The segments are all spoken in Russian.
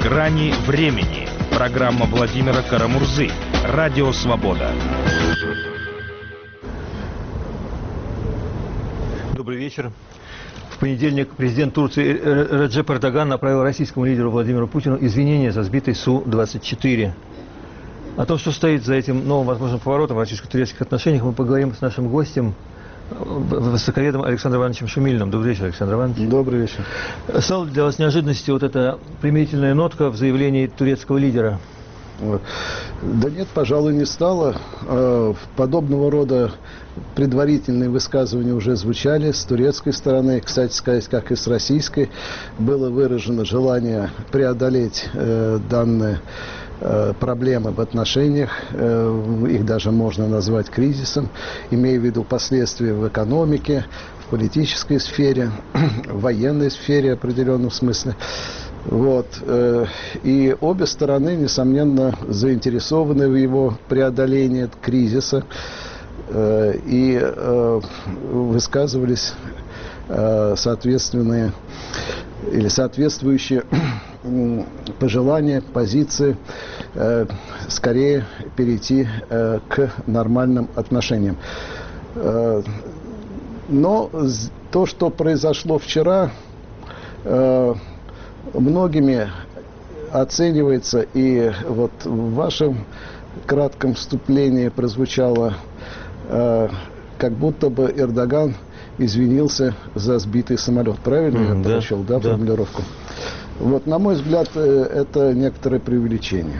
Грани времени. Программа Владимира Карамурзы. Радио Свобода. Добрый вечер. В понедельник президент Турции Реджеп Эрдоган направил российскому лидеру Владимиру Путину извинения за сбитый Су-24. О том, что стоит за этим новым возможным поворотом в российско-турецких отношениях, мы поговорим с нашим гостем, востоковедом Александром Ивановичем Шумилиным. Добрый вечер, Александр Иванович. Добрый вечер. Стала для вас неожиданностью вот эта примирительная нотка в заявлении турецкого лидера? Да нет, пожалуй, не стало. Подобного рода предварительные высказывания уже звучали с турецкой стороны. Кстати сказать, как и с российской, было выражено желание преодолеть данные проблемы в отношениях, их даже можно назвать кризисом, имея в виду последствия в экономике, в политической сфере, в военной сфере в определенном смысле. Вот. И обе стороны, несомненно, заинтересованы в его преодолении кризиса и высказывались соответственные или соответствующие пожелания, позиции, скорее перейти к нормальным отношениям. Но то, что произошло вчера, многими оценивается, и вот в вашем кратком вступлении прозвучало, как будто бы Эрдоган извинился за сбитый самолет. Правильно я прочел, да, формулировку? Вот, на мой взгляд, это некоторое преувеличение.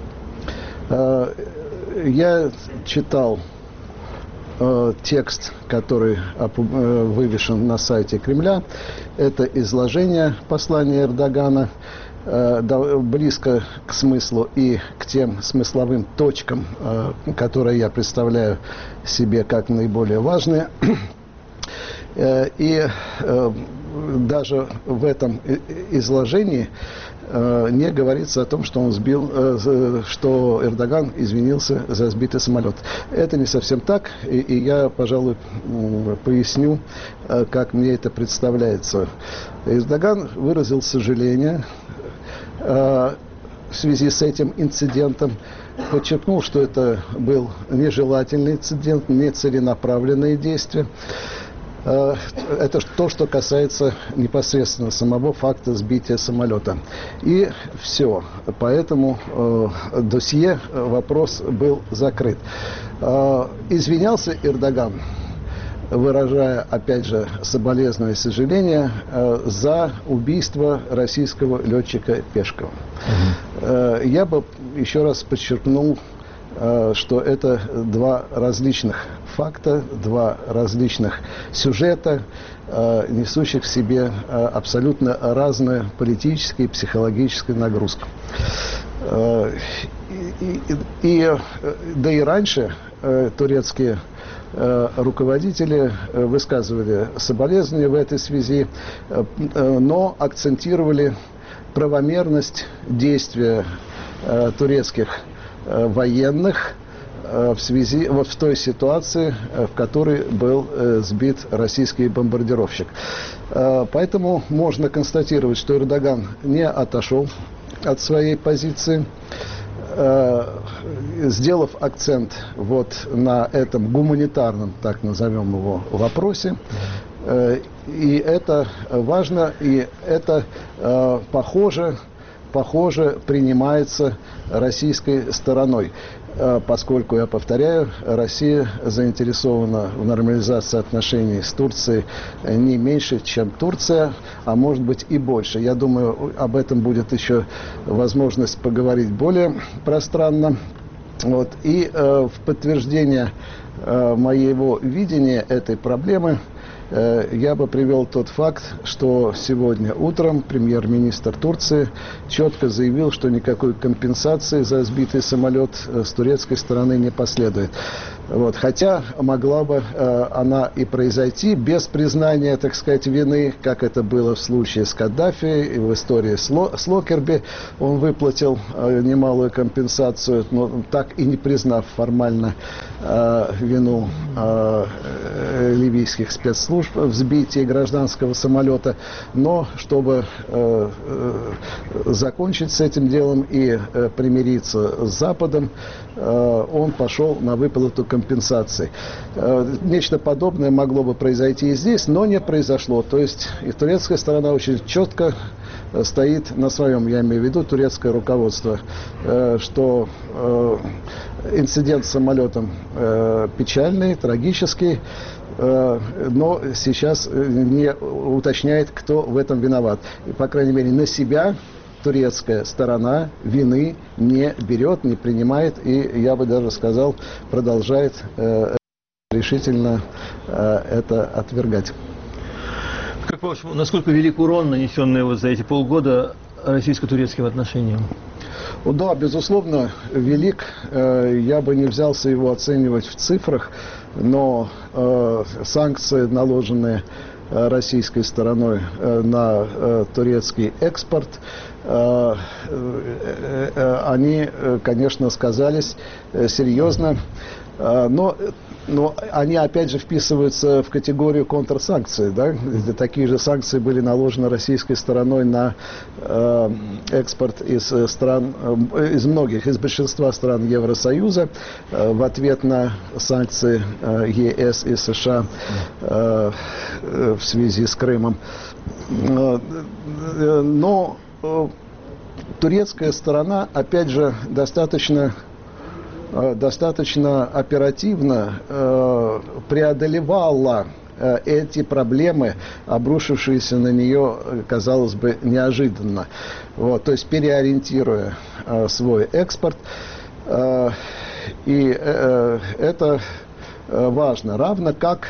Я читал текст, который вывешен на сайте Кремля. Это изложение послания Эрдогана, близко к смыслу и к тем смысловым точкам, которые я представляю себе как наиболее важные. И даже в этом изложении не говорится о том, что он что Эрдоган извинился за сбитый самолет. Это не совсем так, и я, пожалуй, поясню, как мне это представляется. Эрдоган выразил сожаление в связи с этим инцидентом, подчеркнул, что это был нежелательный инцидент, нецеленаправленные действия. Это то, что касается непосредственно самого факта сбития самолета. И все. Поэтому досье, вопрос был закрыт. Извинялся Эрдоган, выражая, опять же, соболезнования и сожаления за убийство российского летчика Пешкова. Я бы еще раз подчеркнул, что это два различных факта, два различных сюжета, несущих в себе абсолютно разную политическую и психологическую нагрузку. Да и раньше турецкие руководители высказывали соболезнования в этой связи, но акцентировали правомерность действия турецких военных в связи вот в той ситуации, в которой был сбит российский бомбардировщик. Поэтому можно констатировать, что Эрдоган не отошел от своей позиции, сделав акцент вот на этом гуманитарном, так назовем его, вопросе. И это важно, и это похоже принимается российской стороной, поскольку, я повторяю, Россия заинтересована в нормализации отношений с Турцией не меньше, чем Турция, а может быть и больше. Я думаю, об этом будет еще возможность поговорить более пространно. Вот. И в подтверждение моего видения этой проблемы я бы привел тот факт, что сегодня утром премьер-министр Турции четко заявил, что никакой компенсации за сбитый самолет с турецкой стороны не последует. Вот. Хотя могла бы она и произойти без признания, так сказать, вины, как это было в случае с Каддафи и в истории с Локерби. Он выплатил немалую компенсацию, но так и не признав формально вину ливийских спецслужб в сбитии гражданского самолета. Но чтобы закончить с этим делом и примириться с Западом, он пошел на выплату компенсаций. Нечто подобное могло бы произойти и здесь, но не произошло. То есть и турецкая сторона очень четко стоит на своем, я имею в виду турецкое руководство, что инцидент с самолетом печальный, трагический, но сейчас не уточняет, кто в этом виноват. И, по крайней мере, на себя турецкая сторона вины не берет, не принимает и, я бы даже сказал, продолжает решительно это отвергать. Как по-вашему, насколько велик урон, нанесенный вот за эти полгода российско-турецким отношениям? Да, безусловно, велик. Я бы не взялся его оценивать в цифрах, но санкции, наложенные российской стороной на турецкий экспорт, они, конечно, сказались серьезно, но они, опять же, вписываются в категорию контрсанкций. Да? Такие же санкции были наложены российской стороной на экспорт из стран, из большинства стран Евросоюза в ответ на санкции ЕС и США в связи с Крымом. Но турецкая сторона, опять же, достаточно оперативно преодолевала эти проблемы, обрушившиеся на нее, казалось бы, неожиданно. Вот, то есть переориентируя свой экспорт. И это важно. Равно как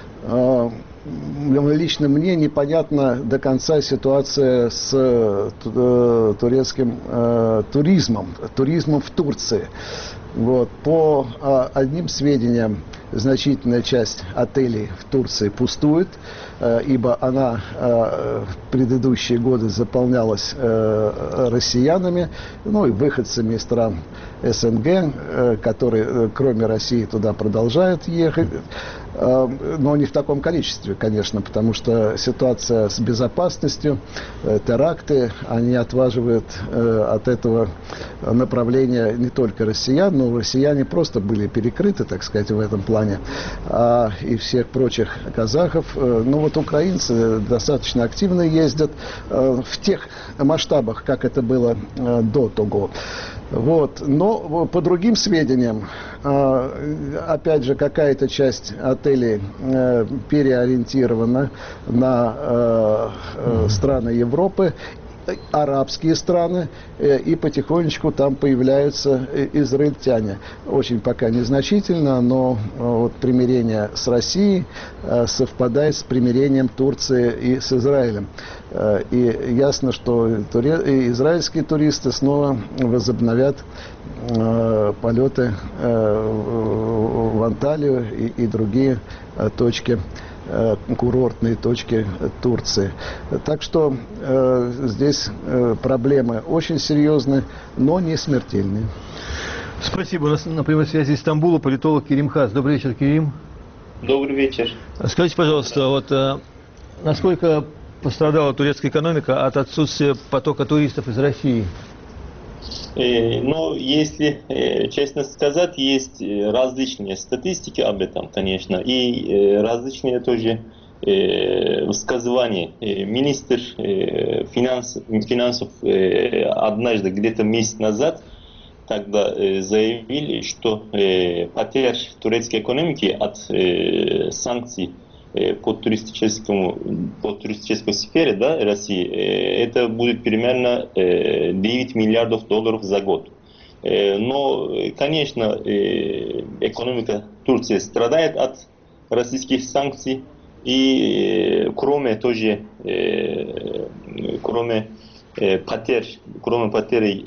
лично мне непонятна до конца ситуация с турецким туризмом в Турции. Вот. По одним сведениям, значительная часть отелей в Турции пустует, ибо она в предыдущие годы заполнялась россиянами, ну и выходцами из стран СНГ, которые, кроме России, туда продолжают ехать. Но не в таком количестве, конечно, потому что ситуация с безопасностью, теракты, они отваживают от этого направления не только россиян, но россияне просто были перекрыты, так сказать, в этом плане, и всех прочих казахов. Ну вот украинцы достаточно активно ездят в тех масштабах, как это было до того. Вот. Но по другим сведениям, опять же, какая-то часть отелей переориентирована на страны Европы, арабские страны, и потихонечку там появляются израильтяне. Очень пока незначительно, но вот примирение с Россией совпадает с примирением Турции и с Израилем. И ясно, что израильские туристы снова возобновят полеты в Анталию и другие точки, курортные точки Турции. Так что здесь проблемы очень серьезные, но не смертельные. Спасибо. У нас на прямой связи из Стамбула политолог Керим Хас. Добрый вечер, Керим. Добрый вечер. Скажите, пожалуйста, вот насколько пострадала турецкая экономика от отсутствия потока туристов из России? Ну, если честно сказать, есть различные статистики об этом, конечно, и различные тоже высказывания. Министр финансов однажды, где-то месяц назад, тогда заявили, что потеря турецкой экономики от санкций по туристической сфере, да, России, это будет примерно 9 миллиардов долларов за год. Но, конечно, экономика Турции страдает от российских санкций, и кроме потерь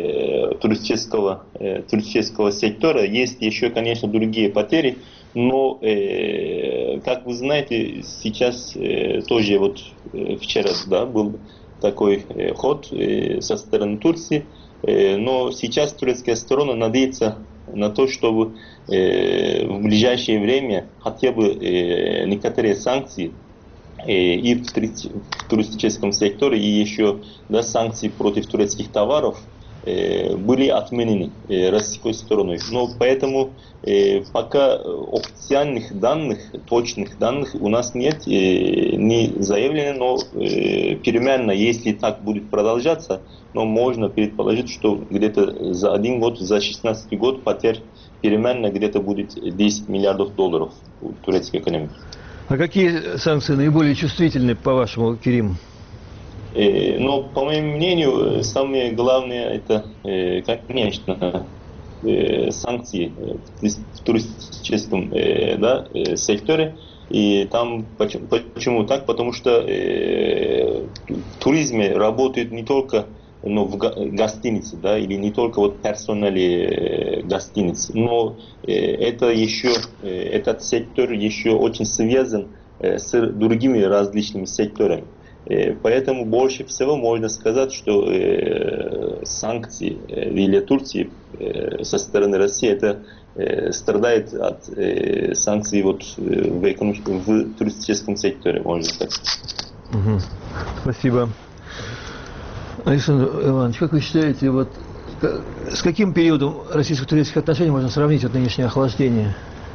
туристического сектора, есть еще, конечно, другие потери. Но, как вы знаете, сейчас тоже вот вчера, да, был такой ход со стороны Турции, но сейчас турецкая сторона надеется на то, чтобы в ближайшее время хотя бы некоторые санкции и в туристическом секторе, и еще да, санкции против турецких товаров были отменены российской стороной. Но поэтому пока официальных данных, точных данных у нас нет, не заявлено, но переменно, если так будет продолжаться, но можно предположить, что где-то за 1 год, за 16 год потерь переменно где-то будет 10 миллиардов долларов у турецкой экономики. А какие санкции наиболее чувствительны, по-вашему, Керим? Но, по моему мнению, самое главное это, конечно, санкции в туристическом да, секторе. И там почему так? Потому что в туризме работают не только в гостинице, да, или не только вот персонале гостиниц, но это еще, этот сектор еще очень связан с другими различными секторами. Поэтому больше всего можно сказать, что санкции для Турции со стороны России это страдает от санкций вот в туристическом секторе, можно сказать. Спасибо. Александр Иванович, как вы считаете, вот с каким периодом российско-турецких отношений можно сравнить это нынешнее охлаждение?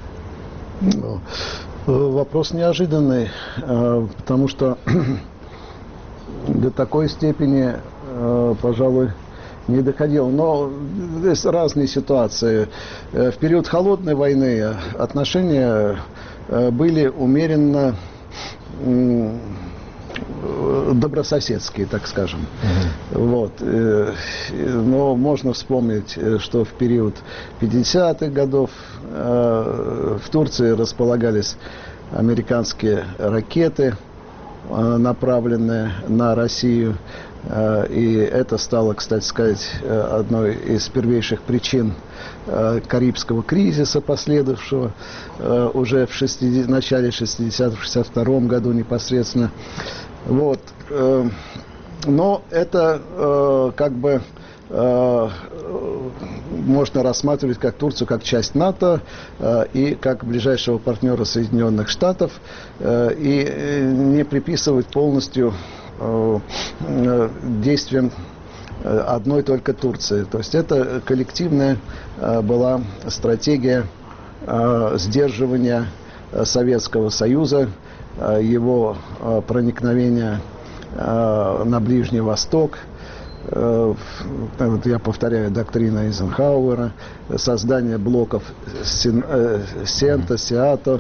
Вопрос неожиданный, потому что до такой степени, пожалуй, не доходило. Но здесь разные ситуации. В период холодной войны отношения были умеренно добрососедские, так скажем. Вот. Но можно вспомнить, что в период 50-х годов в Турции располагались американские ракеты, направленные на Россию. И это стало, кстати сказать, одной из первейших причин Карибского кризиса, последовавшего уже в начале 60-х, в 62-м году непосредственно. Вот. Но это как бы можно рассматривать как Турцию как часть НАТО и как ближайшего партнера Соединенных Штатов и не приписывать полностью действиям одной только Турции. То есть это коллективная была стратегия сдерживания Советского Союза, его проникновения на Ближний Восток. Я повторяю, доктрина Эйзенхауэра, создание блоков Сента, Сиато.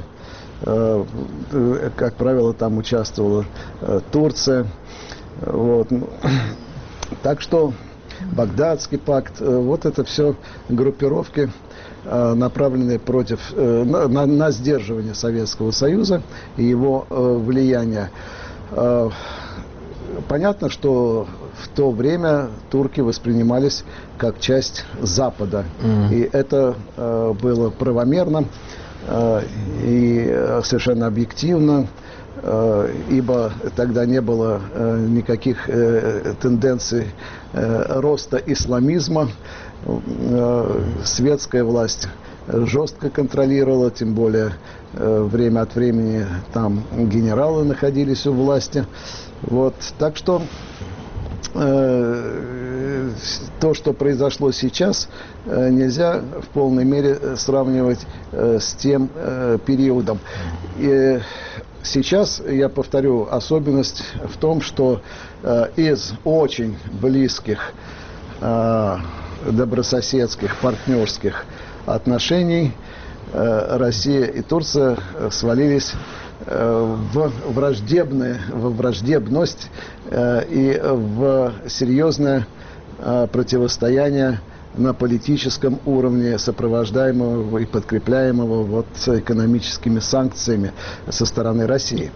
Как правило, там участвовала Турция. Вот. Так что Багдадский пакт, вот это все группировки, направленные против, на сдерживание Советского Союза и его влияния. Понятно, что в то время турки воспринимались как часть Запада. И это было правомерно и совершенно объективно, ибо тогда не было никаких тенденций роста исламизма. Светская власть жестко контролировала, тем более время от времени там генералы находились у власти. Вот. Так что то, что произошло сейчас, нельзя в полной мере сравнивать с тем периодом. И сейчас, я повторю, особенность в том, что из очень близких добрососедских, партнерских отношений Россия и Турция свалились в враждебность и в серьезное противостояние на политическом уровне, сопровождаемого и подкрепляемого вот экономическими санкциями со стороны России.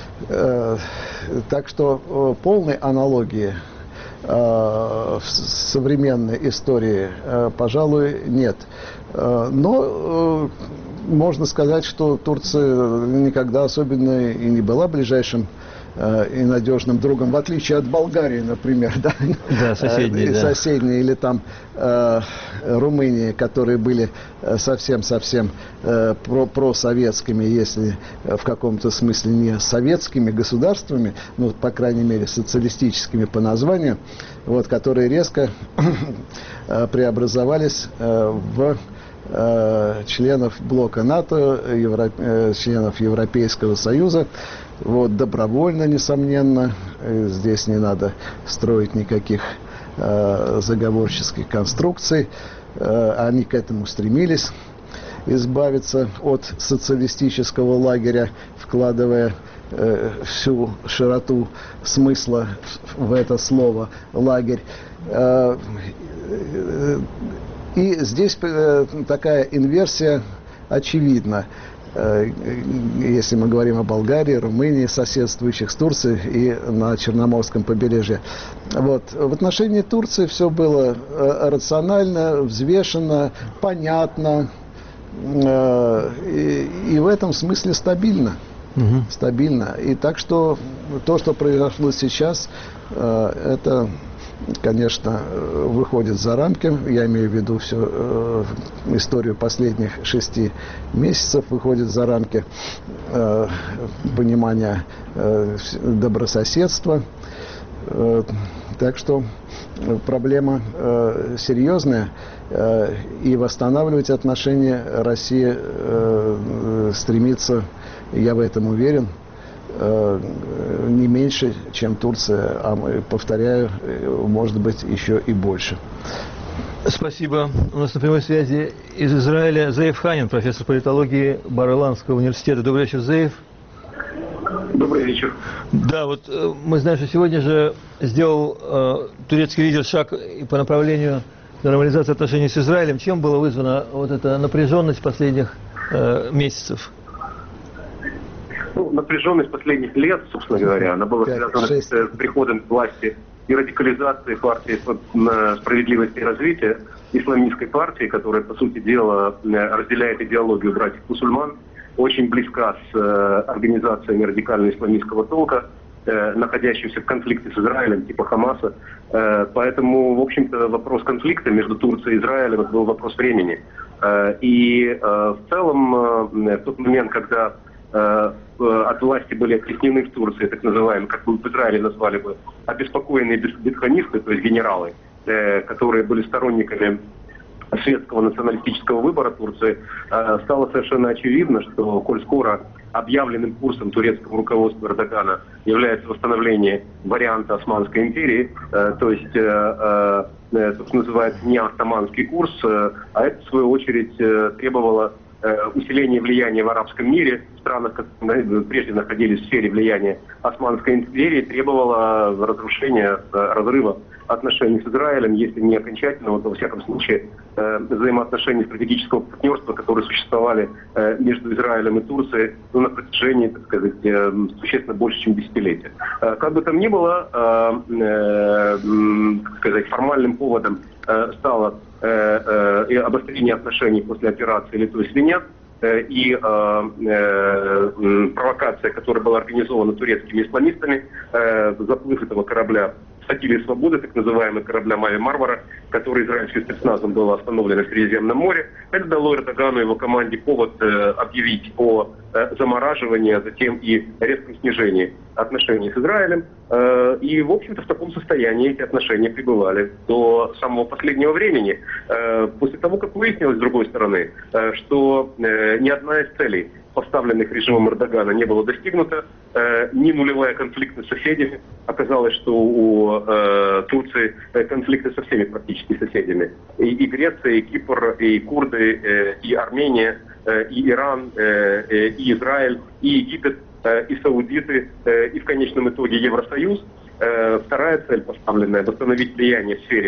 Так что полной аналогии в современной истории, пожалуй, нет. Но можно сказать, что Турция никогда особенно и не была ближайшим и надежным другом, в отличие от Болгарии, например, да, да, соседние, или там Румынии, которые были совсем просоветскими, если в каком-то смысле не советскими государствами, ну, по крайней мере, социалистическими по названию, вот, которые резко преобразовались в членов блока НАТО, членов Европейского Союза, вот, добровольно, несомненно. Здесь не надо строить никаких заговорческих конструкций. Они к этому стремились, избавиться от социалистического лагеря, вкладывая всю широту смысла в это слово «лагерь». И здесь такая инверсия очевидна, если мы говорим о Болгарии, Румынии, соседствующих с Турцией и на Черноморском побережье. Вот. В отношении Турции все было рационально, взвешенно, понятно и в этом смысле стабильно. Стабильно. И так что то, что произошло сейчас, это, конечно, выходит за рамки, я имею в виду всю историю последних 6 месяцев, выходит за рамки понимания добрососедства. Так что проблема серьезная, и восстанавливать отношения Россия стремится, я в этом уверен, не меньше, чем Турция, а, повторяю, может быть, еще и больше. Спасибо. У нас на прямой связи из Израиля Зеев Ханин, профессор политологии Бар-Иланского университета. Добрый вечер, Зеев. Добрый вечер. Да, вот мы знаем, что сегодня же сделал турецкий лидер шаг по направлению нормализации отношений с Израилем. Чем была вызвана вот эта напряженность последних месяцев? Ну, напряженность последних лет, собственно говоря, она была связана с приходом к власти и радикализацией партии «Справедливости и развития», исламистской партии, которая, по сути дела, разделяет идеологию братьев-мусульман, очень близка с организациями радикально-исламистского толка, находящимся в конфликте с Израилем, типа Хамаса. Поэтому, в общем-то, вопрос конфликта между Турцией и Израилем – это был вопрос времени. И в целом, в тот момент, когда от власти были оттеснены в Турции, так называемые, как бы в Израиле назвали бы, обеспокоенные бетханисты, то есть генералы, которые были сторонниками светского националистического выбора Турции, стало совершенно очевидно, что, коль скоро объявленным курсом турецкого руководства Эрдогана является восстановление варианта Османской империи, то есть, то, что называется, не оттоманский курс, а это, в свою очередь, требовало усиление влияния в арабском мире, в странах, которые прежде находились в сфере влияния Османской империи, требовало разрушения, разрыва отношений с Израилем, если не окончательного, то, во всяком случае, взаимоотношений стратегического партнерства, которые существовали между Израилем и Турцией на протяжении, так сказать, существенно больше, чем десятилетия. Как бы там ни было, так сказать, формальным поводом стало и обострение отношений после операции «Литой свинец», и провокация, которая была организована турецкими исламистами, заплыв этого корабля «Флотилии свободы», так называемый корабля «Мави Мармара», который израильским спецназом был остановлен в Средиземном море. Это дало Эрдогану и его команде повод объявить о замораживании, а затем и резком снижении отношений с Израилем. И, в общем-то, в таком состоянии эти отношения пребывали до самого последнего времени. После того, как выяснилось, с другой стороны, что ни одна из целей, поставленных режимом Эрдогана, не было достигнута, ни нулевая конфликтность с соседями. Оказалось, что у Турции конфликты со всеми практически соседями. И Греция, и Кипр, и курды, и Армения, и Иран, и Израиль, и Египет, и саудиты, и в конечном итоге Евросоюз. Вторая цель поставленная – восстановить влияние в сфере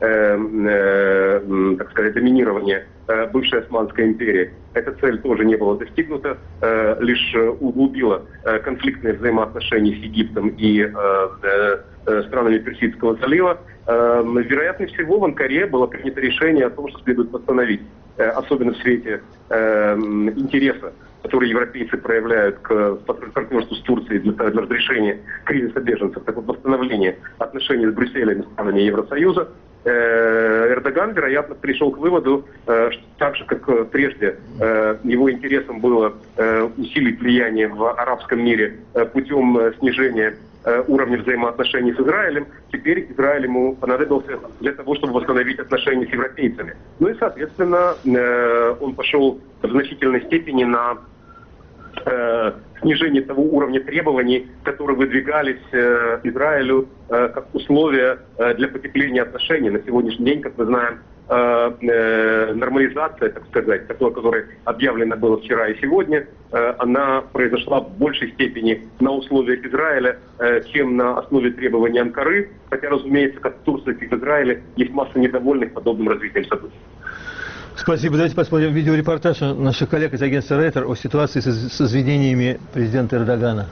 так сказать, доминирования бывшей Османской империи. Эта цель тоже не была достигнута, лишь углубила конфликтные взаимоотношения с Египтом и странами Персидского залива. Вероятно всего, в Анкаре было принято решение о том, что следует восстановить, особенно в свете интереса, которые европейцы проявляют к партнерству с Турцией для разрешения кризиса беженцев, так вот восстановление отношений с Брюсселем и странами Евросоюза. Эрдоган, вероятно, пришел к выводу, что так же, как прежде, его интересом было усилить влияние в арабском мире путем снижения уровня взаимоотношений с Израилем, теперь Израиль ему понадобился для того, чтобы восстановить отношения с европейцами. Ну и, соответственно, он пошел в значительной степени на снижение того уровня требований, которые выдвигались Израилю как условия для потепления отношений. На сегодняшний день, как мы знаем, нормализация, так сказать, которая объявлена была вчера и сегодня, она произошла в большей степени на условиях Израиля, чем на основе требований Анкары. Хотя, разумеется, как в Турции, так и в Израиле есть масса недовольных подобным развитием событий. Спасибо. Давайте посмотрим видеорепортаж наших коллег из агентства Рейтер о ситуации с извинениями президента Эрдогана.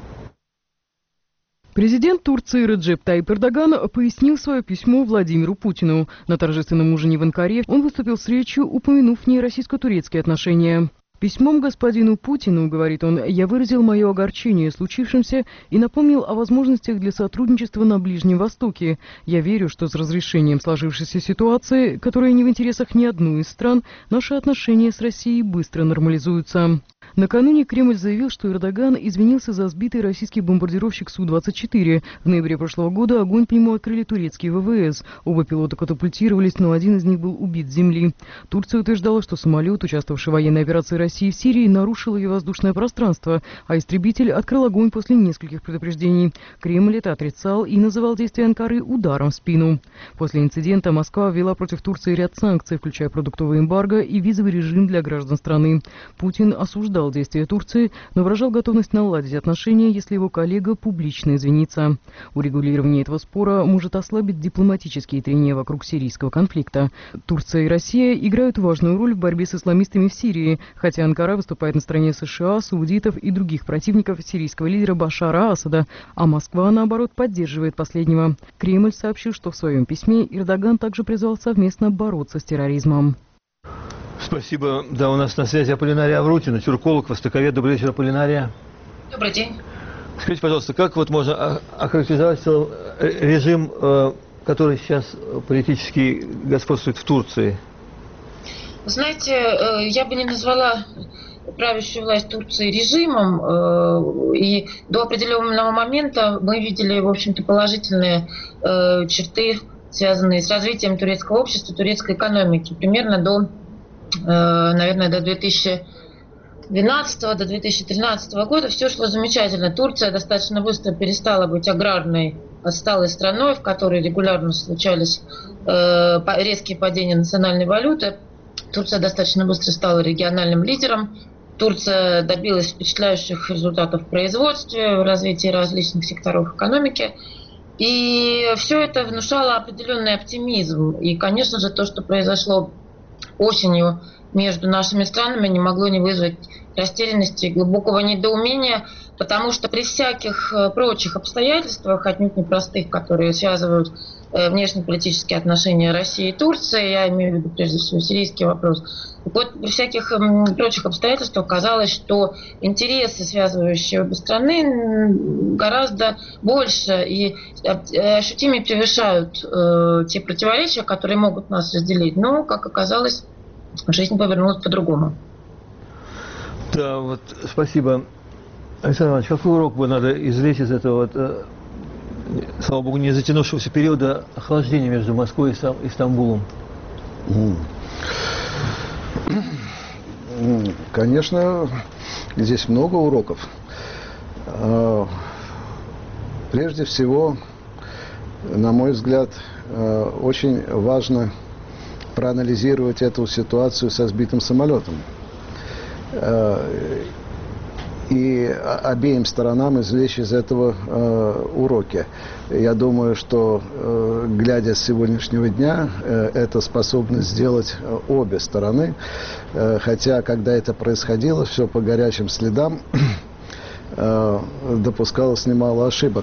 Президент Турции Реджеп Тайип Эрдоган пояснил свое письмо Владимиру Путину. На торжественном ужине в Анкаре он выступил с речью, упомянув в ней российско-турецкие отношения. Письмом господину Путину, говорит он, я выразил мое огорчение случившимся и напомнил о возможностях для сотрудничества на Ближнем Востоке. Я верю, что с разрешением сложившейся ситуации, которая не в интересах ни одной из стран, наши отношения с Россией быстро нормализуются. Накануне Кремль заявил, что Эрдоган извинился за сбитый российский бомбардировщик Су-24. В ноябре прошлого года огонь по нему открыли турецкие ВВС. Оба пилота катапультировались, но один из них был убит с земли. Турция утверждала, что самолет, участвовавший в военной операции России в Сирии, нарушил ее воздушное пространство, а истребитель открыл огонь после нескольких предупреждений. Кремль это отрицал и называл действия Анкары ударом в спину. После инцидента Москва ввела против Турции ряд санкций, включая продуктовый эмбарго и визовый режим для граждан страны. Путин осуждал действия Турции, но выражал готовность наладить отношения, если его коллега публично извинится. Урегулирование этого спора может ослабить дипломатические трения вокруг сирийского конфликта. Турция и Россия играют важную роль в борьбе с исламистами в Сирии, хотя Анкара выступает на стороне США, саудитов и других противников сирийского лидера Башара Асада, а Москва, наоборот, поддерживает последнего. Кремль сообщил, что в своем письме Эрдоган также призвал совместно бороться с терроризмом. Спасибо. Да, у нас на связи Аполлинария Аврутина, тюрколог, востоковед. Добрый вечер, Аполлинария. Добрый день. Скажите, пожалуйста, как вот можно охарактеризовать режим, который сейчас политически господствует в Турции? Вы знаете, я бы не назвала правящую власть Турции режимом, и до определенного момента мы видели, в общем-то, положительные черты, связанные с развитием турецкого общества, турецкой экономики, примерно до, наверное, до 2012 до 2013 года все шло замечательно. Турция достаточно быстро перестала быть аграрной, отсталой страной, в которой регулярно случались резкие падения национальной валюты. Турция достаточно быстро стала региональным лидером. Турция добилась впечатляющих результатов в производстве, в развитии различных секторов экономики. И все это внушало определенный оптимизм. И, конечно же, то, что произошло осенью между нашими странами, не могло не вызвать растерянности и глубокого недоумения, потому что при всяких прочих обстоятельствах, отнюдь непростых, которые связывают внешнеполитические отношения России и Турции, я имею в виду прежде всего сирийский вопрос, так вот, при всяких прочих обстоятельствах казалось, что интересы, связывающие обе страны, гораздо больше и ощутимо превышают те противоречия, которые могут нас разделить. Но, как оказалось, жизнь повернулась по-другому. Да, вот, спасибо. Александр Иванович, какой урок бы надо извлечь из этого, слава богу, не затянувшегося периода охлаждения между Москвой и Стамбулом? Конечно, здесь много уроков. Прежде всего, на мой взгляд, очень важно проанализировать эту ситуацию со сбитым самолетом. и обеим сторонам извлечь из этого уроки. Я думаю, что, глядя с сегодняшнего дня, это способны сделать обе стороны. Хотя, когда это происходило, все по горячим следам, допускалось немало ошибок.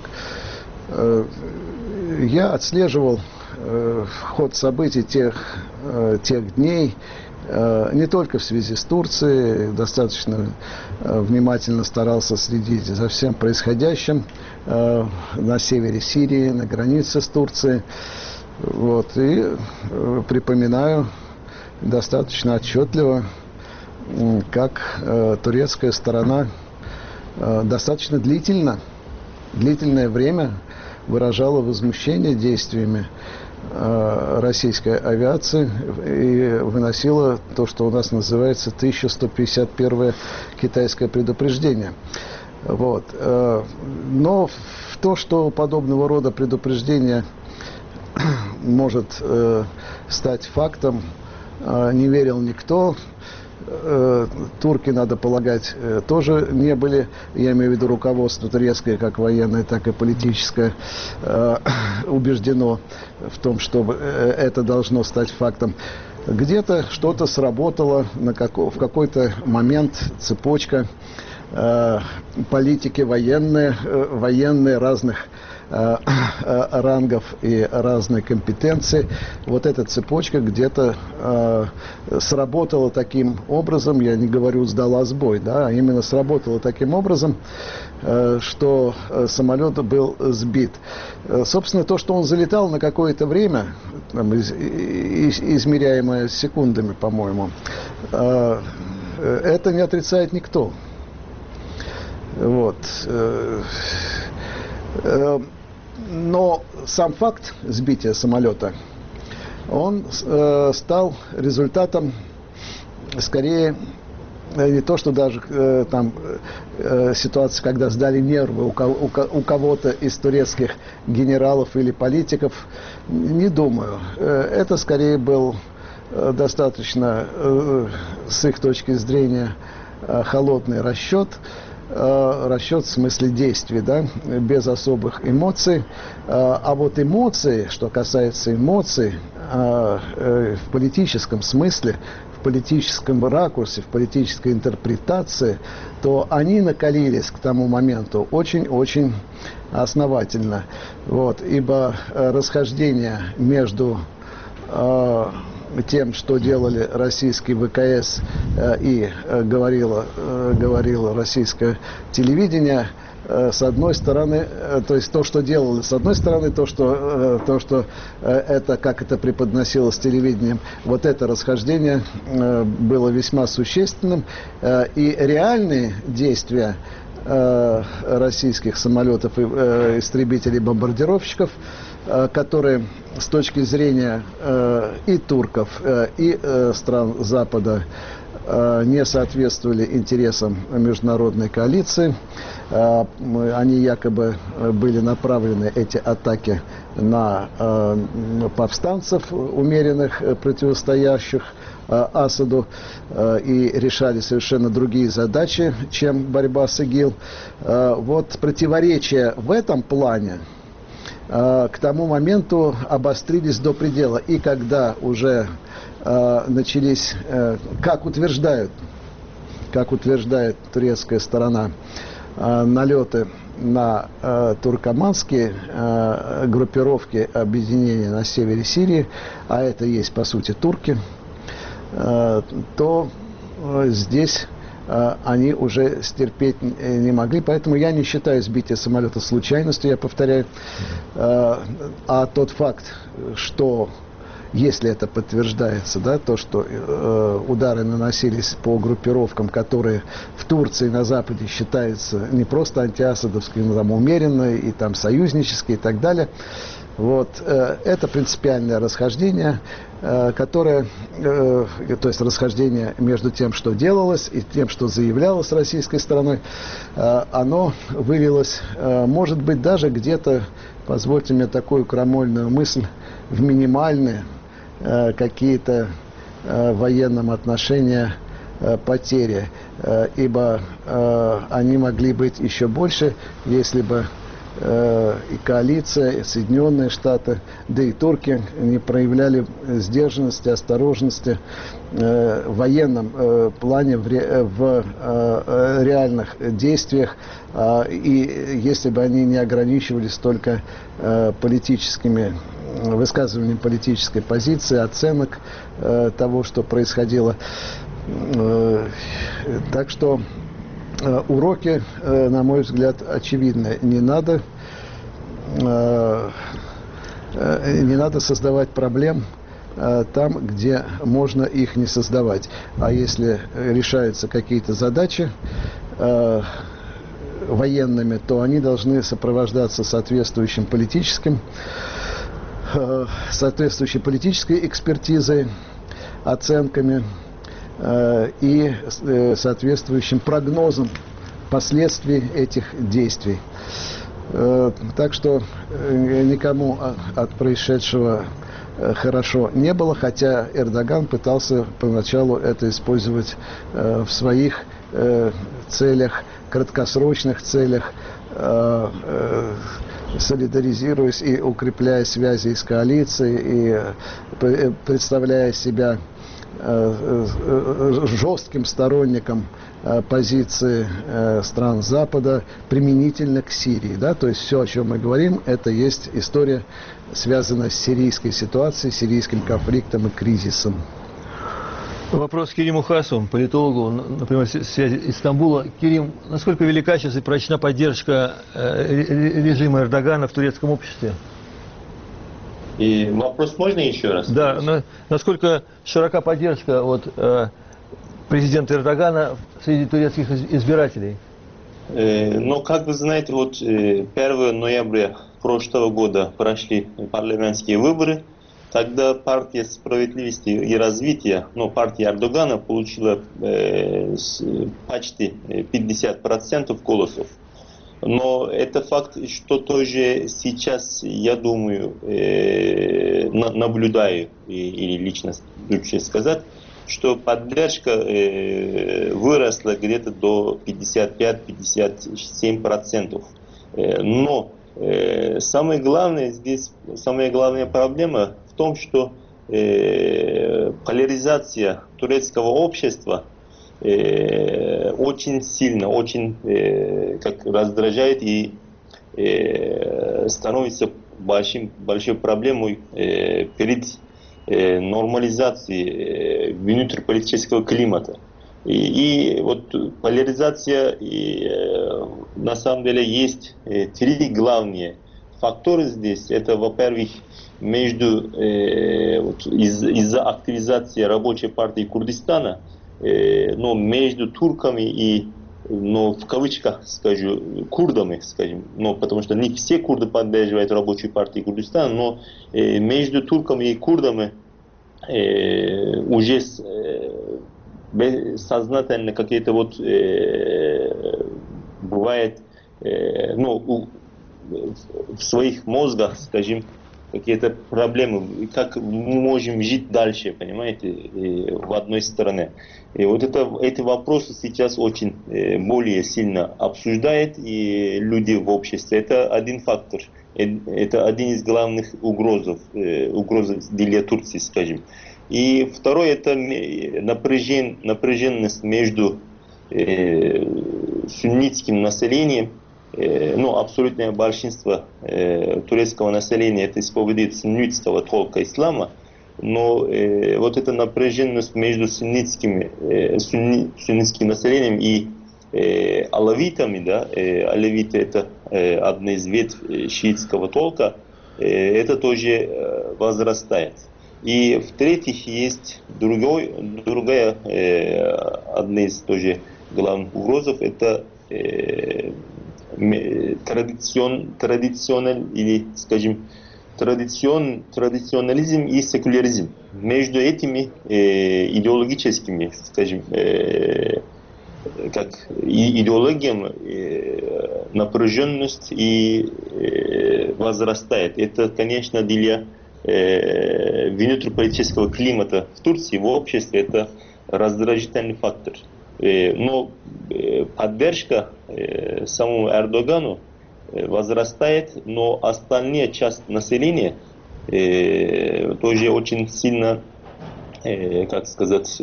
Я отслеживал ход событий тех дней, не только в связи с Турцией, достаточно внимательно старался следить за всем происходящим на севере Сирии, на границе с Турцией. Вот, и припоминаю достаточно отчетливо, как турецкая сторона достаточно длительное время выражала возмущение действиями российской авиации и выносила то, что у нас называется 1151-е китайское предупреждение. Вот. Но в то, что подобного рода предупреждение может стать фактом, не верил никто. Турки, надо полагать, тоже не были, я имею в виду руководство турецкое, как военное, так и политическое, убеждено в том, что это должно стать фактом. Где-то что-то сработало, в какой-то момент цепочка политики военные разных рангов и разной компетенции. Вот эта цепочка где-то сработала таким образом, я не говорю сдала сбой, да, а именно сработала таким образом, что самолет был сбит. Собственно, то, что он залетал на какое-то время, там, измеряемое секундами, по-моему, это не отрицает никто. Вот. Но сам факт сбития самолета, он стал результатом, скорее, не то, что даже там ситуация, когда сдали нервы у кого-то из турецких генералов или политиков, не думаю. Это скорее был достаточно, с их точки зрения, холодный расчет. Расчет в смысле действий, да, без особых эмоций. А вот эмоции, что касается эмоций, в политическом смысле, в политическом ракурсе, в политической интерпретации, то они накалились к тому моменту очень-очень основательно. Вот, ибо расхождение между тем, что делали российские ВКС и говорило российское телевидение, с одной стороны, то есть то, что делали с одной стороны, то, что это, как это преподносилось телевидением, вот это расхождение было весьма существенным, и реальные действия российских самолетов и истребителей-бомбардировщиков, которые с точки зрения и турков, и стран Запада не соответствовали интересам международной коалиции. Они якобы были направлены, эти атаки, на повстанцев, умеренных, противостоящих Асаду, и решали совершенно другие задачи, чем борьба с ИГИЛ. Вот противоречия в этом плане к тому моменту обострились до предела. И когда уже начались, как утверждает турецкая сторона, налеты на туркоманские группировки объединения на севере Сирии, а это есть по сути турки, то здесь они уже стерпеть не могли. Поэтому я не считаю сбитие самолета случайностью, я повторяю. А тот факт, что если это подтверждается, да, то, что удары наносились по группировкам, которые в Турции на Западе считаются не просто антиасадовскими, но там умеренные и там союзнические и так далее. Вот, это принципиальное расхождение, которое, то есть расхождение между тем, что делалось, и тем, что заявлялось российской стороной, оно вылилось, может быть, даже где-то, позвольте мне такую крамольную мысль, в минимальные какие-то военном отношении потери, ибо они могли быть еще больше, если бы и коалиция, и Соединенные Штаты, да и турки не проявляли сдержанности, осторожности в военном плане, в реальных действиях, и если бы они не ограничивались только политическими высказыванием политической позиции, оценок того, что происходило. Так что уроки, на мой взгляд, очевидны. Не надо создавать проблем там, где можно их не создавать. А если решаются какие-то задачи военными, то они должны сопровождаться соответствующей политической экспертизой, оценками и соответствующим прогнозом последствий этих действий. Так что никому от происшедшего хорошо не было, хотя Эрдоган пытался поначалу это использовать в своих целях, краткосрочных целях, солидаризируясь и укрепляя связи с коалицией, и представляя себя жестким сторонником позиции стран Запада применительно к Сирии. Да? То есть все, о чем мы говорим, это есть история, связанная с сирийской ситуацией, сирийским конфликтом и кризисом. Вопрос Кериму Хасу, политологу, например, связи из Стамбула. Керим, насколько велика сейчас и прочна поддержка режима Эрдогана в турецком обществе? И вопрос можно еще раз? Да, насколько широка поддержка от президента Эрдогана среди турецких избирателей? Ну, как вы знаете, вот 1 ноября прошлого года прошли парламентские выборы. Тогда партия справедливости и развития, партия Эрдогана получила почти 50% голосов. Но это факт, что тоже сейчас, я думаю, наблюдаю, или лично лучше сказать, что поддержка выросла где-то до 55-57%. Но самая главная проблема в том, что поляризация турецкого общества очень сильно, очень раздражает и становится большой проблемой перед нормализацией внутриполитического климата. И вот поляризация, на самом деле, есть три главные фактора здесь. Это, во-первых, из-за активизации рабочей партии Курдистана, но между турками и, в кавычках скажу, курдами, скажем, потому что не все курды поддерживают рабочую партию Курдистана, но между турками и курдами уже сознательно какие-то бывает, в своих мозгах, скажем, какие-то проблемы, как мы можем жить дальше, понимаете, в одной стороне. И вот эти вопросы сейчас очень более сильно обсуждают и люди в обществе. Это один фактор, это один из главных угроз для Турции, скажем. И второе, это напряженность между суннитским населением. Абсолютное большинство турецкого населения это исповедует суннитского толка ислама, но вот эта напряженность между суннитским населением и алавитами, алавиты это одна из ветвь шиитского толка, это тоже возрастает. И в-третьих, есть другая одна из тоже главных угрозов, это традиционализм и секуляризм. Между этими идеологическими, скажем, идеологиями напряженность и возрастает. Это, конечно, для внутриполитического климата в Турции, в обществе, это раздражительный фактор. Но поддержка самому Эрдогану возрастает, но остальная часть населения тоже очень сильно, как сказать,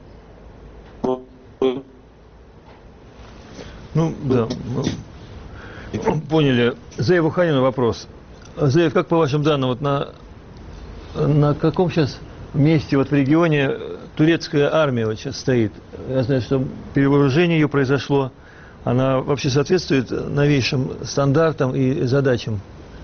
ну, да. Поняли. Заеву Ханину вопрос. Заев, как по вашим данным, вот на каком сейчас месте вот в регионе турецкая армия вот сейчас стоит? Я знаю, что перевооружение ее произошло. Она вообще соответствует новейшим стандартам и задачам?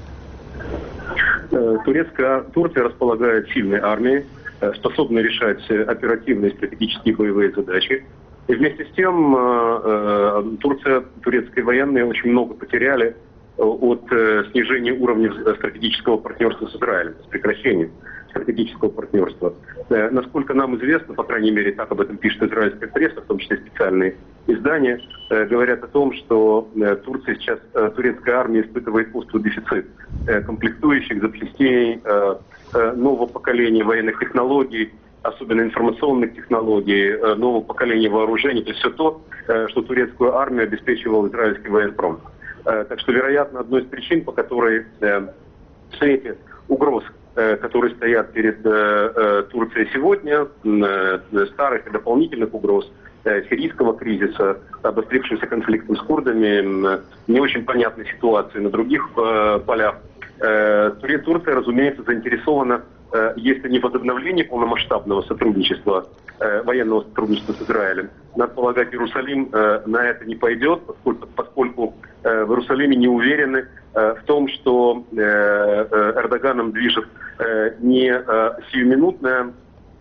Турция располагает сильной армией, способной решать оперативные стратегические боевые задачи. И вместе с тем турецкие военные очень много потеряли от снижения уровня стратегического партнерства с Израилем, с прекращением стратегического партнерства. Насколько нам известно, по крайней мере, так об этом пишет израильская пресса, в том числе специальные издания, говорят о том, что Турция сейчас, турецкая армия испытывает острый дефицит комплектующих, запчастей, нового поколения военных технологий, особенно информационных технологий, нового поколения вооружений, то есть все то, что турецкую армию обеспечивал израильский военпром. Так что, вероятно, одной из причин, по которой в свете угроз, которые стоят перед Турцией сегодня, старых и дополнительных угроз, сирийского кризиса, обострившимся конфликтом с курдами, не очень понятной ситуации на других полях, Турция, разумеется, заинтересована, если не возобновление полномасштабного сотрудничества, военного сотрудничества с Израилем. Надо полагать, Иерусалим на это не пойдет, поскольку в Иерусалиме не уверены в том, что Эрдоганом движет не сиюминутное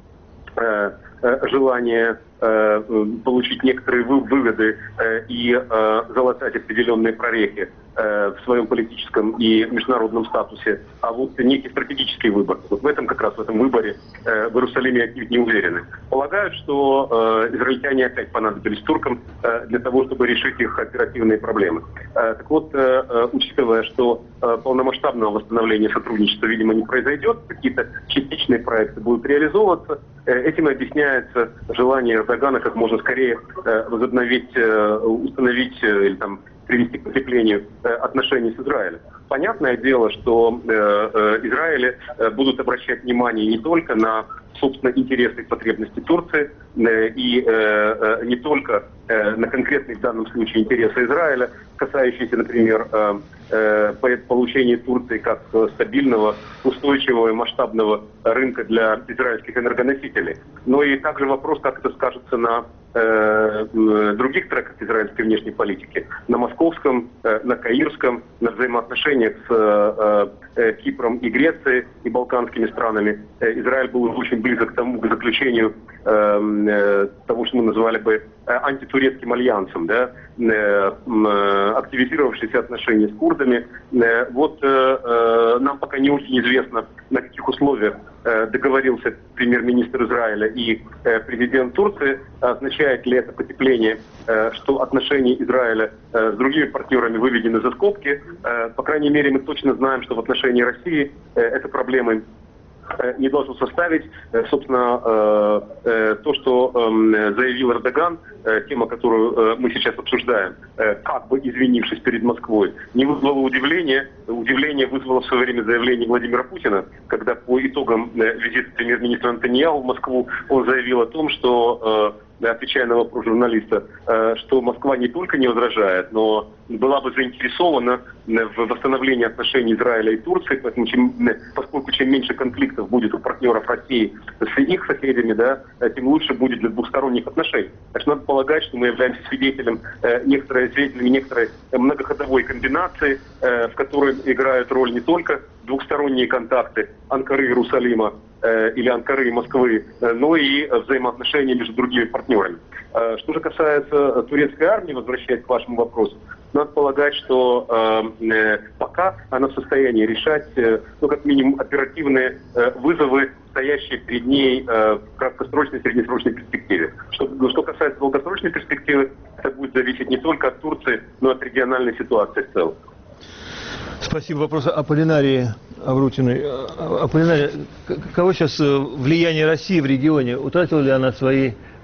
желание получить некоторые выгоды и залатать определенные прорехи в своем политическом и международном статусе, а вот некий стратегический выбор. Вот в этом как раз, в этом выборе в Иерусалиме отнюдь не уверены. Полагают, что израильтяне опять понадобились туркам для того, чтобы решить их оперативные проблемы. Так вот, учитывая, что полномасштабного восстановления сотрудничества, видимо, не произойдет, какие-то частичные проекты будут реализовываться, этим объясняется желание Эрдогана как можно скорее возобновить, установить или там привести к укреплению отношений с Израилем. Понятное дело, что Израиль будут обращать внимание не только на, собственно, интересы и потребности Турции, и не только на конкретные в данном случае интересы Израиля, касающиеся, например, получения Турции как стабильного, устойчивого и масштабного рынка для израильских энергоносителей. Но и также вопрос, как это скажется на других треках израильской внешней политики, на московском, на каирском, на взаимоотношениях с Кипром и Грецией и балканскими странами. Израиль был очень близок к заключению того, что мы называли бы антитурецким альянсом, да, активизировавшиеся отношения с курдами. Вот нам пока не очень известно, на каких условиях договорился премьер-министр Израиля и президент Турции. Означает ли это потепление, что отношения Израиля с другими партнерами выведены за скобки? По крайней мере, мы точно знаем, что в отношении России это проблемы не должен составить. Собственно, то, что заявил Эрдоган, тема, которую мы сейчас обсуждаем, как бы извинившись перед Москвой, не вызвало удивления. Удивление вызвало в свое время заявление Владимира Путина, когда по итогам визита премьер-министра Нетаньяху в Москву он заявил о том, что, отвечая на вопрос журналиста, что Москва не только не возражает, но была бы заинтересована в восстановлении отношений Израиля и Турции, поэтому поскольку чем меньше конфликтов будет у партнеров России с их соседями, да, тем лучше будет для двухсторонних отношений. Так что надо полагать, что мы являемся свидетелями некоторой многоходовой комбинации, в которой играют роль не только двухсторонние контакты Анкары и Иерусалима или Анкары и Москвы, но и взаимоотношения между другими партнерами. Что же касается турецкой армии, возвращаясь к вашему вопросу, надо полагать, что пока она в состоянии решать, ну, как минимум, оперативные вызовы, стоящие перед ней в краткосрочной и среднесрочной перспективе. Что касается долгосрочной перспективы, это будет зависеть не только от Турции, но и от региональной ситуации в целом. Спасибо. Вопрос о Аполлинарии Аврутиной. Аполлинария, каково сейчас влияние России в регионе? Утратила ли она свои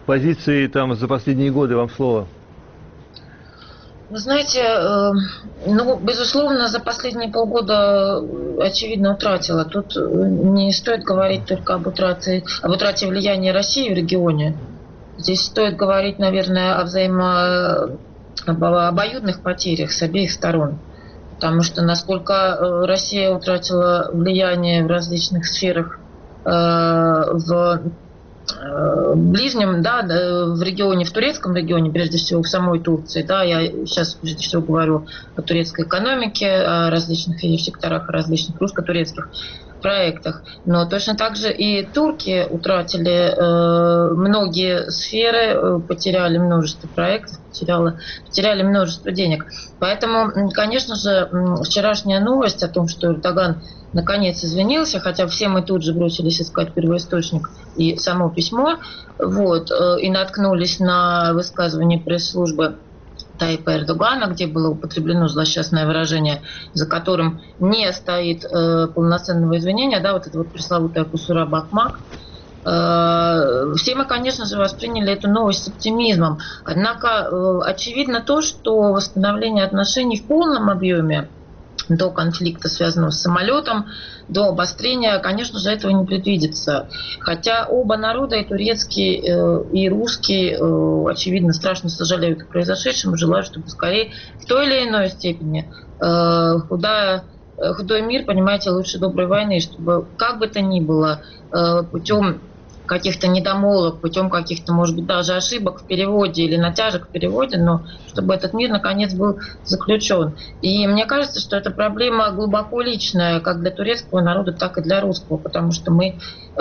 позиции там за последние годы? Вам слово. Вы знаете, безусловно, за последние полгода, очевидно, утратила. Тут не стоит говорить только об утрате влияния России в регионе. Здесь стоит говорить, наверное, об обоюдных потерях с обеих сторон. Потому что насколько Россия утратила влияние в различных сферах в ближнем, да, в регионе, в турецком регионе, прежде всего в самой Турции, да, я сейчас прежде всего говорю о турецкой экономике, о различных ее секторах, о различных русско-турецких проектах. Но точно так же и турки утратили многие сферы, потеряли множество проектов, потеряли множество денег. Поэтому, конечно же, вчерашняя новость о том, что Эрдоган наконец извинился, хотя все мы тут же бросились искать первоисточник и само письмо, и наткнулись на высказывание пресс-службы Тайипа Эрдогана, где было употреблено злосчастное выражение, за которым не стоит полноценного извинения, да, вот это вот пресловутая кусура бакмак. Все мы, конечно же, восприняли эту новость с оптимизмом. Однако очевидно то, что восстановление отношений в полном объеме до конфликта, связанного с самолетом, до обострения, конечно же, этого не предвидится. Хотя оба народа, и турецкий, и русский, очевидно, страшно сожалеют о произошедшем и желают, чтобы скорее в той или иной степени худой мир, понимаете, лучше доброй войны, чтобы как бы то ни было путем каких-то недомолвок, путем каких-то, может быть, даже ошибок в переводе или натяжек в переводе, но чтобы этот мир, наконец, был заключен. И мне кажется, что эта проблема глубоко личная как для турецкого народа, так и для русского, потому что мы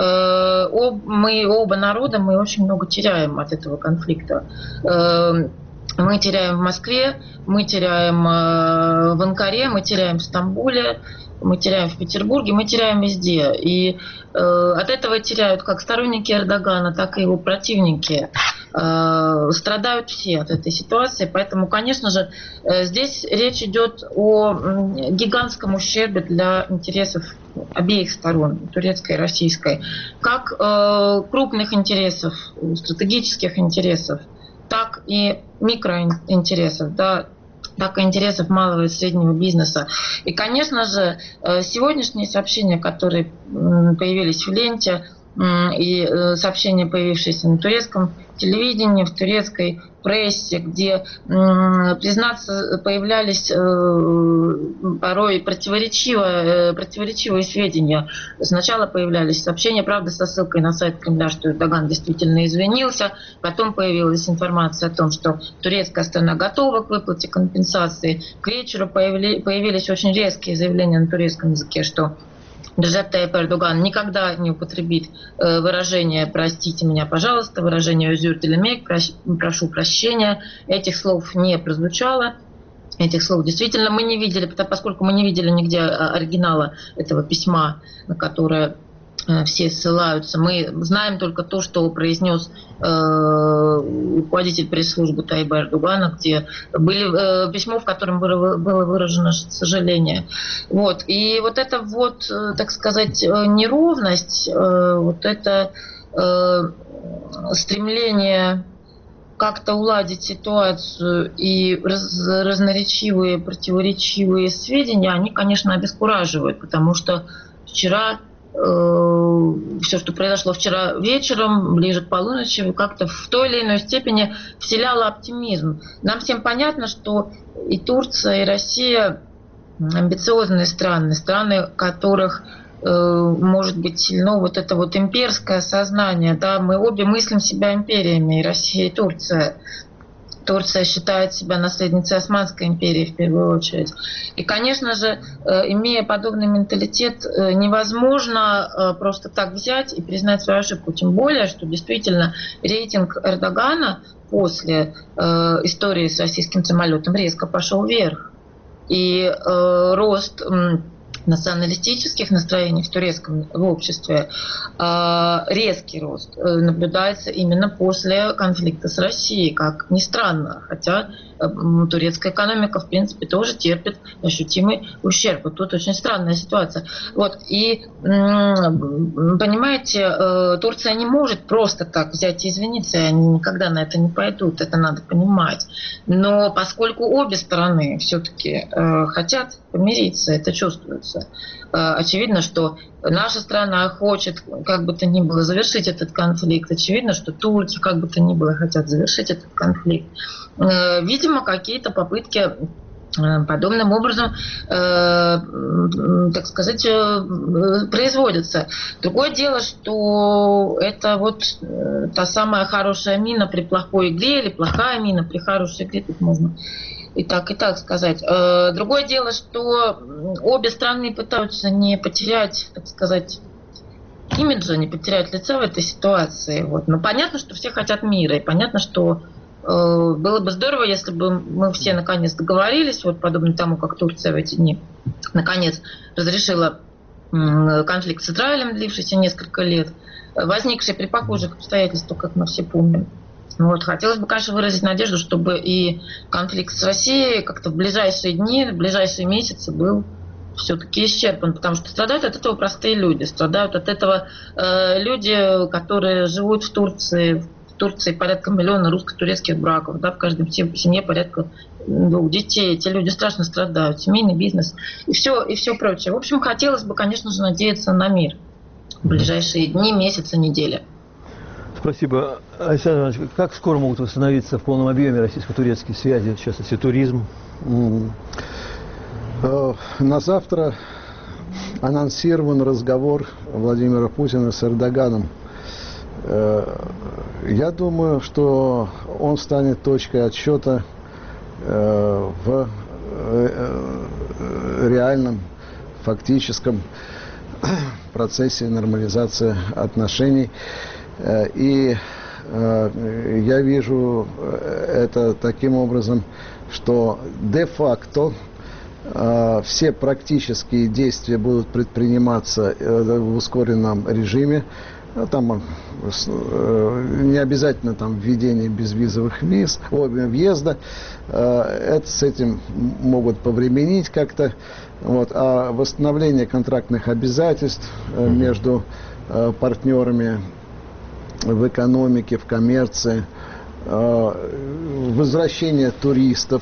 оба народа, мы очень много теряем от этого конфликта. Мы теряем в Москве, мы теряем в Анкаре, мы теряем в Стамбуле, мы теряем в Петербурге, мы теряем везде. И от этого теряют как сторонники Эрдогана, так и его противники. Страдают все от этой ситуации. Поэтому, конечно же, здесь речь идет о гигантском ущербе для интересов обеих сторон, турецкой и российской. Как крупных интересов, стратегических интересов, так и микроинтересов, да, так и интересов малого и среднего бизнеса. И, конечно же, сегодняшние сообщения, которые появились в ленте, и сообщения, появившиеся на турецком телевидении, в турецкой прессе, где, признаться, появлялись порой противоречивые сведения. Сначала появлялись сообщения, правда, со ссылкой на сайт Кремля, что Эрдоган действительно извинился. Потом появилась информация о том, что турецкая сторона готова к выплате компенсации. К вечеру появились очень резкие заявления на турецком языке, что Реджеп Тайип Эрдоган никогда не употребит выражение «простите меня, пожалуйста», выражение «özür dilemek», «прошу прощения». Этих слов не прозвучало. Этих слов действительно мы не видели, поскольку мы не видели нигде оригинала этого письма, на которое все ссылаются. Мы знаем только то, что произнес руководитель пресс-службы Тайипа Эрдогана, где были письмо, в котором было выражено сожаление. И вот эта так сказать, неровность, вот это стремление как-то уладить ситуацию и разноречивые, противоречивые сведения, они, конечно, обескураживают, потому что вчера все, что произошло вчера вечером, ближе к полуночи, как-то в той или иной степени вселяло оптимизм. Нам всем понятно, что и Турция, и Россия амбициозные страны, которых может быть сильно вот это вот имперское сознание. Да? Мы обе мыслим себя империями, и Россия, и Турция. Турция считает себя наследницей Османской империи в первую очередь. И, конечно же, имея подобный менталитет, невозможно просто так взять и признать свою ошибку. Тем более, что действительно рейтинг Эрдогана после истории с российским самолетом резко пошел вверх. И рост националистических настроений в турецком обществе резкий рост наблюдается именно после конфликта с Россией, как ни странно, хотя турецкая экономика, в принципе, тоже терпит ощутимый ущерб. Вот тут очень странная ситуация. Вот. И, понимаете, Турция не может просто так взять и извиниться, и они никогда на это не пойдут, это надо понимать. Но поскольку обе стороны все-таки хотят помириться, это чувствуется. Очевидно, что наша страна хочет, как бы то ни было, завершить этот конфликт. Очевидно, что турки, как бы то ни было, хотят завершить этот конфликт. Видимо, какие-то попытки подобным образом, так сказать, производятся. Другое дело, что это вот та самая хорошая мина при плохой игре или плохая мина при хорошей игре, тут можно и так сказать. Другое дело, что обе страны пытаются не потерять, так сказать, имиджа, не потерять лица в этой ситуации. Вот. Но понятно, что все хотят мира, и понятно, что было бы здорово, если бы мы все наконец договорились, вот подобно тому, как Турция в эти дни наконец разрешила конфликт с Израилем, длившийся несколько лет, возникший при похожих обстоятельствах, как мы все помним. Вот. Хотелось бы, конечно, выразить надежду, чтобы и конфликт с Россией как-то в ближайшие дни, в ближайшие месяцы был все-таки исчерпан, потому что страдают от этого простые люди, страдают от этого люди, которые живут в Турции. В Турции порядка миллиона русско-турецких браков, да, в каждой семье порядка 2 детей. Эти люди страшно страдают, семейный бизнес и все прочее. В общем, хотелось бы, конечно же, надеяться на мир в ближайшие дни, месяцы, недели. Спасибо. Александр Иванович, как скоро могут восстановиться в полном объеме российско-турецкие связи, в частности, туризм? На завтра анонсирован разговор Владимира Путина с Эрдоганом. Я думаю, что он станет точкой отсчета в реальном, фактическом процессе нормализации отношений. И я вижу это таким образом, что де-факто все практические действия будут предприниматься в ускоренном режиме. Там не обязательно там введение безвизовых виз, въезда. Это с этим могут повременить как-то. Вот. А восстановление контрактных обязательств между партнерами в экономике, в коммерции, возвращение туристов.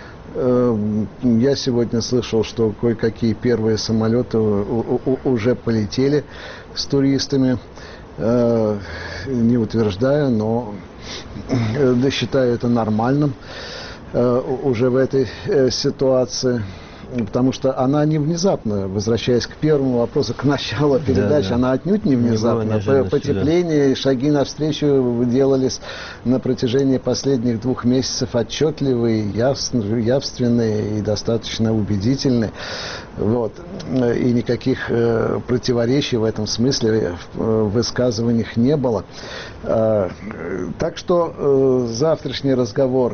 Я сегодня слышал, что кое-какие первые самолеты уже полетели с туристами. Не утверждаю, но считаю это нормальным уже в этой ситуации. Потому что она не внезапно, возвращаясь к первому вопросу, к началу передачи, она отнюдь не внезапно. Потепление и шаги навстречу делались на протяжении последних 2 месяцев отчетливые, явственные и достаточно убедительные. Вот. И никаких противоречий в этом смысле в высказываниях не было. Так что завтрашний разговор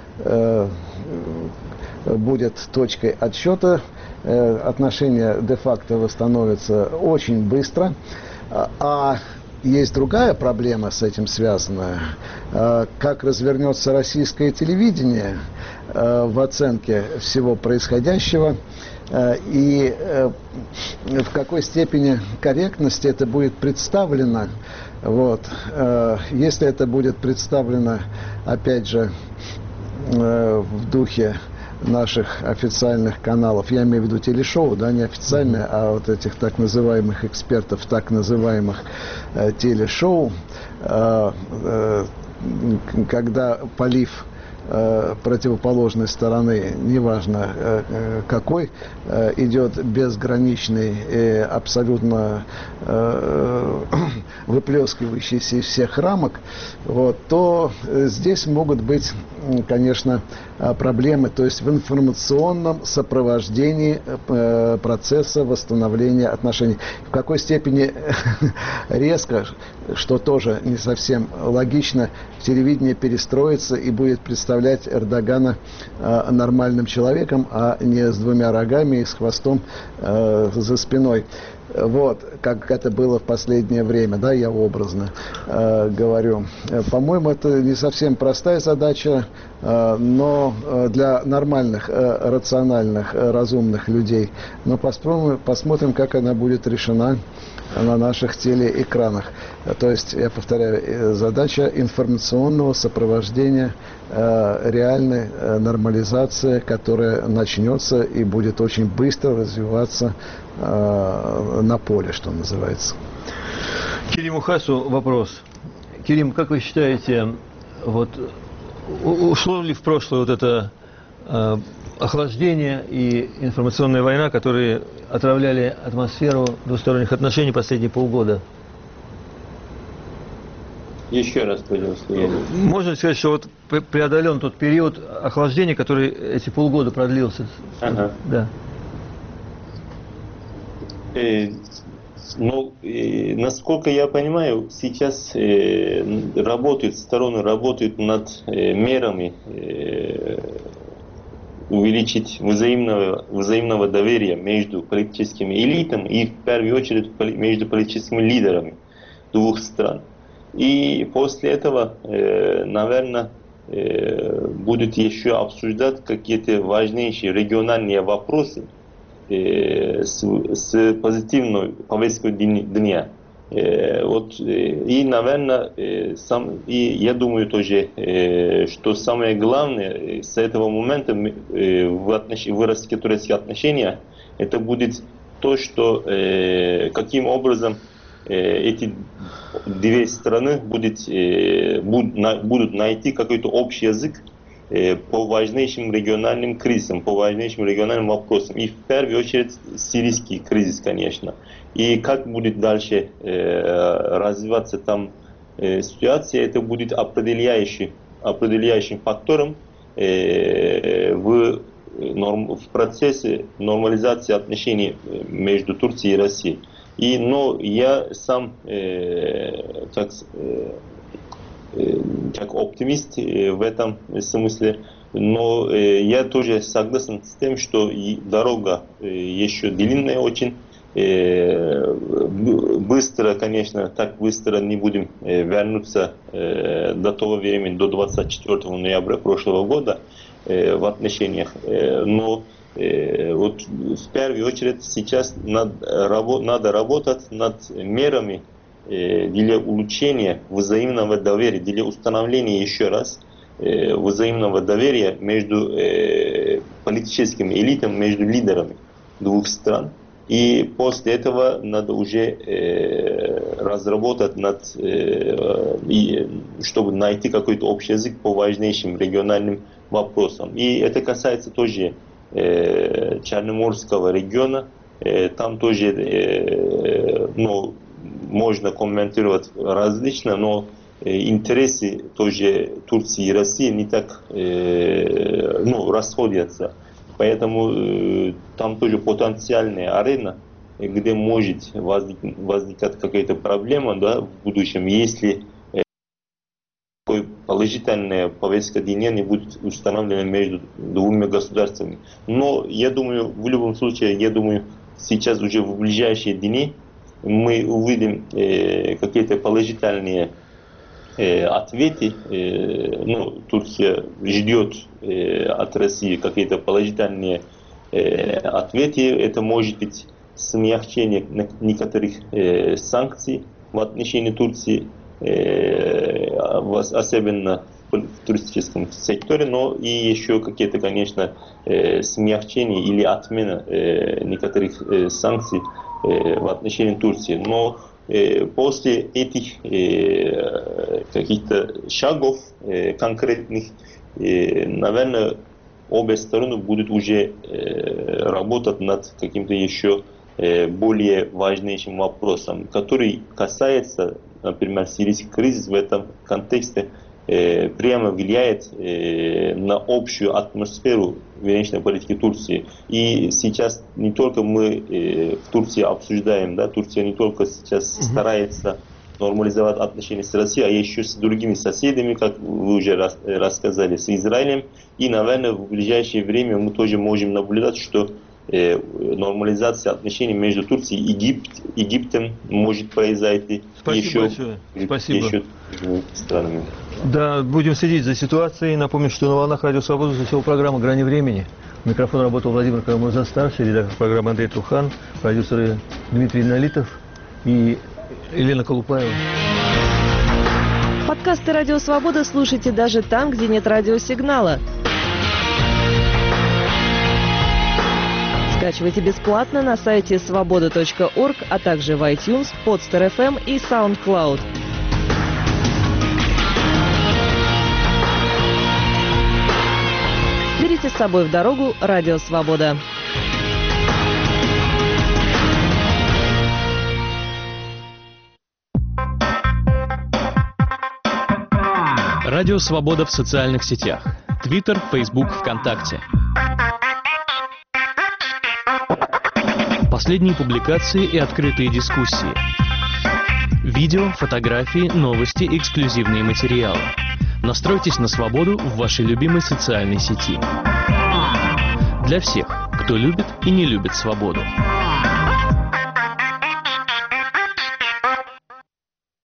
будет точкой отсчета. Отношения де-факто восстановятся очень быстро. А есть другая проблема с этим связанная. Как развернется российское телевидение в оценке всего происходящего и в какой степени корректности это будет представлено. Вот. Если это будет представлено, опять же, в духе наших официальных каналов, я имею в виду телешоу, да, не официальные, а вот этих так называемых экспертов, так называемых телешоу, когда полив противоположной стороны, неважно какой, идет безграничный и абсолютно выплескивающийся из всех рамок, вот, то здесь могут быть, конечно, проблемы, то есть в информационном сопровождении процесса восстановления отношений. В какой степени резко, что тоже не совсем логично, телевидение перестроится и будет представлять Эрдогана нормальным человеком, а не с двумя рогами и с хвостом за спиной. Вот, как это было в последнее время, да, я образно говорю. По-моему, это не совсем простая задача, но для нормальных, рациональных, разумных людей. Но посмотрим, как она будет решена на наших телеэкранах. То есть, я повторяю, задача информационного сопровождения реальной нормализации, которая начнется и будет очень быстро развиваться на поле, что называется. Кериму Хасу вопрос. Керим, как вы считаете, вот ушло ли в прошлое вот это охлаждение и информационная война, которые отравляли атмосферу двусторонних отношений последние полгода? Еще раз, пожалуйста. Можно сказать, что вот преодолен тот период охлаждения, который эти полгода продлился? Ага. Да. Насколько я понимаю, сейчас стороны работают над мерами увеличить взаимного доверия между политическими элитами и в первую очередь между политическими лидерами двух стран. И после этого, наверное, будут еще обсуждать какие-то важнейшие региональные вопросы с позитивной повесткой дня. И, наверное, я думаю тоже, что самое главное с этого момента в российско-турецких отношениях, это будет то, что каким образом эти две страны будут найти какой-то общий язык по важнейшим региональным кризисам, по важнейшим региональным вопросам. И в первую очередь сирийский кризис, конечно. И как будет дальше развиваться там ситуация, это будет определяющим фактором в процессе нормализации отношений между Турцией и Россией. Но я сам как оптимист в этом смысле, но я тоже согласен с тем, что дорога еще длинная очень. Быстро, конечно, так быстро не будем вернуться до того времени, до 24 ноября прошлого года в отношениях. Но вот в первую очередь сейчас надо работать над мерами для улучшения взаимного доверия, для установления еще раз взаимного доверия между политическими элитами, между лидерами двух стран. И после этого надо уже разработать чтобы найти какой-то общий язык по важнейшим региональным вопросам. И это касается тоже Черноморского региона. Там тоже можно комментировать различно, но интересы тоже Турции и России не так расходятся. Поэтому там тоже потенциальная арена, где может возникать какая-то проблема, да, в будущем, если положительная повестка дня не будет установлена между двумя государствами. Но я думаю, в любом случае, сейчас уже в ближайшие дни мы увидим какие-то положительные ответы. Турция ждет от России какие-то положительные ответы. Это может быть смягчение некоторых санкций в отношении Турции, особенно в туристическом секторе, но и еще какие-то, конечно, смягчения или отмена некоторых санкций в отношении Турции. Но после этих каких-то шагов конкретных, наверное, обе стороны будут уже работать над каким-то еще более важнейшим вопросом, который касается например, сирийский кризис в этом контексте прямо влияет на общую атмосферу внешней политики Турции. И сейчас не только мы в Турции обсуждаем, да, Турция не только сейчас старается нормализовать отношения с Россией, а еще с другими соседями, как вы уже рассказали, с Израилем. И, наверное, в ближайшее время мы тоже можем наблюдать, что нормализация отношений между Турцией и Египтом может произойти. Спасибо большое. Спасибо. Еще странами. Да, будем следить за ситуацией. Напомню, что на волнах Радио Свобода заседала программа «Грани времени». Микрофон работал Владимир Карамурза, старший редактор программы Андрей Трухан, продюсеры Дмитрий Налитов и Елена Колупаева. Подкасты «Радио Свобода» слушайте даже там, где нет радиосигнала. Скачивайте бесплатно на сайте svoboda.org, а также в iTunes, Podster FM и SoundCloud. Берите с собой в дорогу «Радио Свобода». Радио Свобода в социальных сетях. Твиттер, Фейсбук, ВКонтакте. Последние публикации и открытые дискуссии. Видео, фотографии, новости, эксклюзивные материалы. Настройтесь на свободу в вашей любимой социальной сети. Для всех, кто любит и не любит свободу.